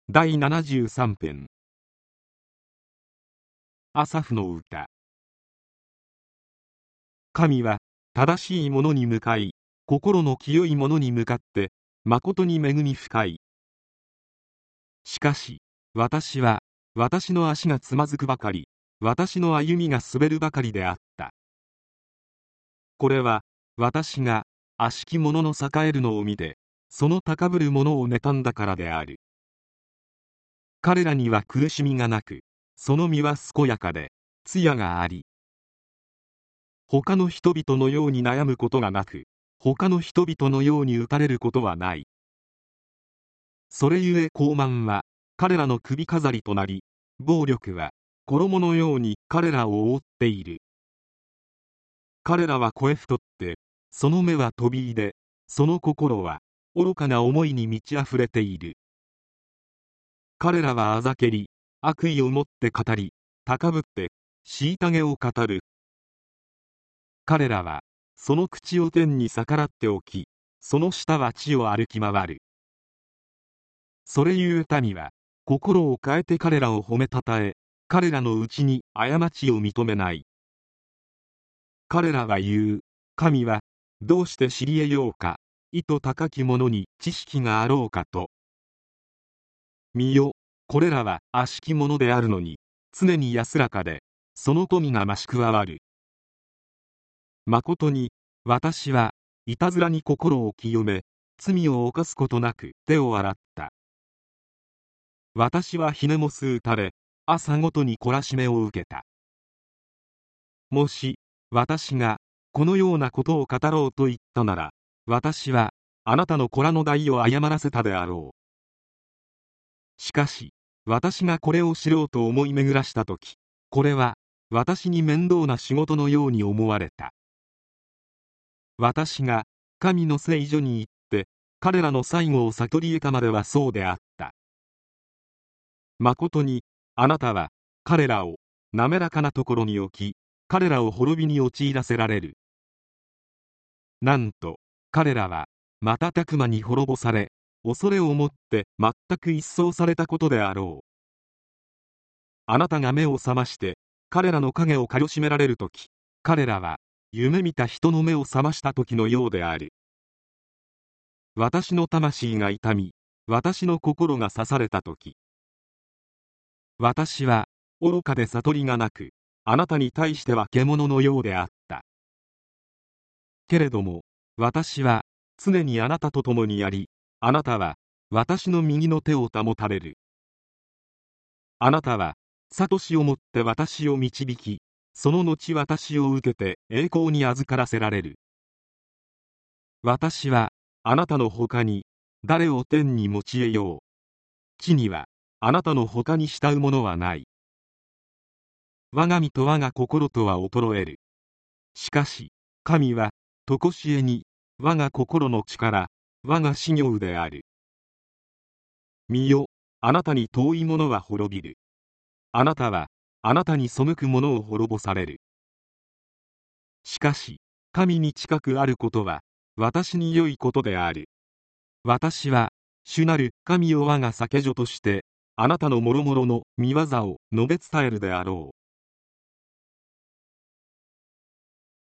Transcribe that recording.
第73編。アサフの歌。神は正しい者に向かい、心の清い者に向かって誠に恵み深い。しかし私は私の足がつまずくばかり、私の歩みが滑るばかりであった。これは私が悪しき者の栄えるのを見て、その高ぶる者を妬んだからである。彼らには苦しみがなく、その身は健やかで艶があり、他の人々のように悩むことがなく、他の人々のように打たれることはない。それゆえ傲慢は彼らの首飾りとなり、暴力は衣のように彼らを覆っている。彼らは肥え太って、その目は飛び入れ、その心は愚かな思いに満ち溢れている。彼らはあざけり、悪意をもって語り、高ぶって虐げを語る。彼らはその口を天に逆らっておき、その下は地を歩き回る。それゆえ民は心を変えて彼らを褒めたたえ、彼らのうちに過ちを認めない。彼らは言う。神はどうして知り得ようか、意図高き者に知識があろうかと。見よ、これらは悪しき者であるのに、常に安らかで、その富が増し加わる。誠に私はいたずらに心を清め、罪を犯すことなく手を洗った。私はひねもす打たれ、朝ごとに懲らしめを受けた。もし私がこのようなことを語ろうと言ったなら、私はあなたの子らの代を誤らせたであろう。しかし私がこれを知ろうと思い巡らしたとき、これは私に面倒な仕事のように思われた。私が神の聖所に行って彼らの最後を悟り得たまではそうであった。誠にあなたは彼らを滑らかなところに置き、彼らを滅びに陥らせられる。なんと彼らは瞬く間に滅ぼされ、恐れをもって全く一掃されたことであろう。あなたが目を覚まして彼らの影をかよしめられるとき、彼らは夢見た人の目を覚ました時のようである。私の魂が痛み、私の心が刺された時、私は愚かで悟りがなく、あなたに対しては獣のようであった。けれども私は常にあなたと共にあり、あなたは私の右の手を保たれる。あなたは諭しをもって私を導き、その後私を受けて栄光に預からせられる。私はあなたの他に誰を天に用いよう。地にはあなたの他に慕う者はない。我が身と我が心とは衰える。しかし神は常しえに我が心の力、我が知行である。見よ、あなたに遠い者は滅びる。あなたはあなたに背く者を滅ぼされる。しかし神に近くあることは私に良いことである。私は主なる神を我が酒所としてあなたの諸々の見業を述べ伝えるであろう。